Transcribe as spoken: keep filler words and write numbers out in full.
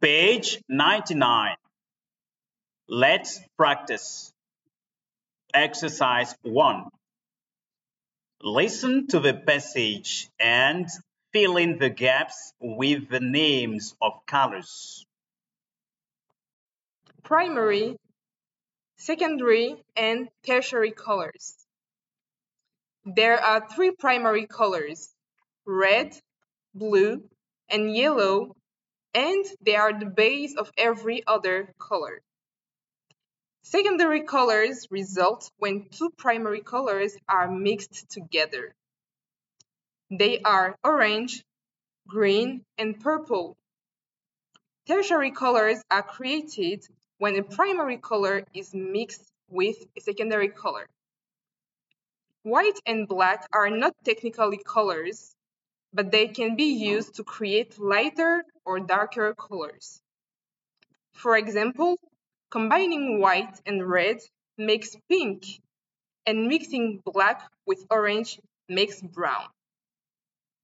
Page ninety-nine. Let's practice. Exercise one. Listen to the passage and fill in the gaps with the names of colors. Primary, secondary, and tertiary colors. There are three primary colors: red, blue, and yellow, and they are the base of every other color. Secondary colors result when two primary colors are mixed together. They are orange, green, and purple. Tertiary colors are created when a primary color is mixed with a secondary color. White and black are not technically colors, but they can be used to create lighter or darker colors. For example, combining white and red makes pink, and mixing black with orange makes brown.